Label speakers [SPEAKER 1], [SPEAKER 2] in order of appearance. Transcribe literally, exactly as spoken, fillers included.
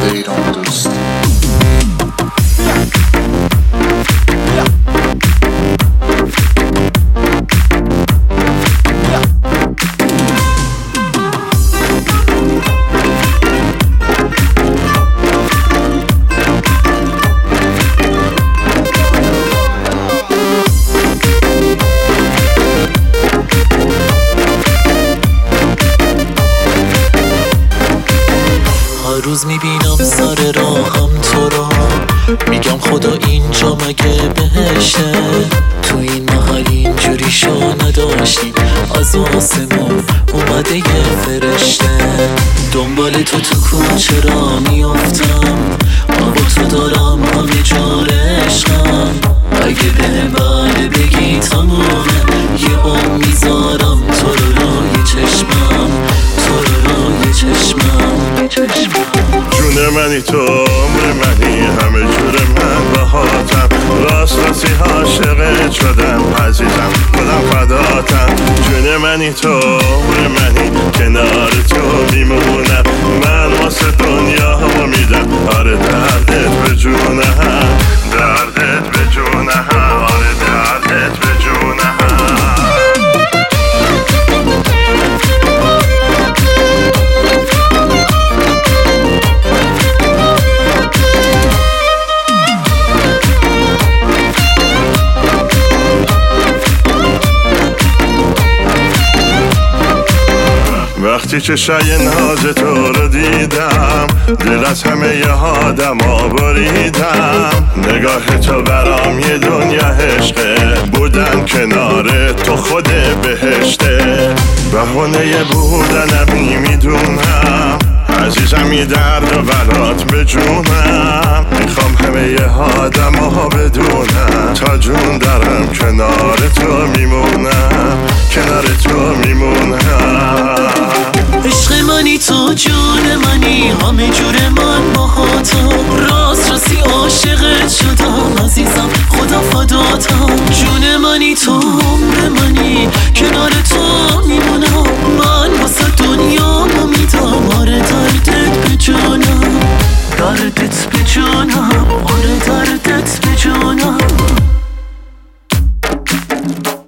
[SPEAKER 1] آینده ایران دوست.
[SPEAKER 2] هر روز میبینم سر راهم تو رو، میگم خدا اینجا مگه بهشه؟ تو این محل اینجوری شو نداشتیم، از آسمون اومده یه فرشته. دنبال تو تو کوچه را میافتم، با تو دارم همه جا عشقم. اگه به بله بگی تمومه، یه عمر میذارم تو رو روی چشمم، تو رو روی چشمم، چشمم.
[SPEAKER 3] جون منی تو عمر منی، همه جور من باهاتم، راست راستی عاشقت شدم عزیزم، خودم فداتم. جون منی تو عمر منی، کنار تو میمونم، من واسه دنیا ها میدم. آره دردت به جونم، دردت به جونم، آره دردت به جونم. وقتی که شای ناز تو رو دیدم، دل از همه ی آدم ها بریدم. نگاه تو برام یه دنیا عشقه، بودن کنار تو خود بهشته. بهونه بودنم میدونم، عزیزم یه درد و برات بجونم. میخوام همه ی آدم ها بدونم، تا جون دارم کنار تو میمونم، کنار تو میمونم.
[SPEAKER 2] عشق منی تو جون منی، همه جور من باهاتم، راست راستی عاشقت شدم عزیزم، خدا فداتم. جون منی تو عمر منی، کنار تو میمونم، من واسه دنیا میدم. آره دردت به جونم، دردت به جونم، آره دردت به جونم.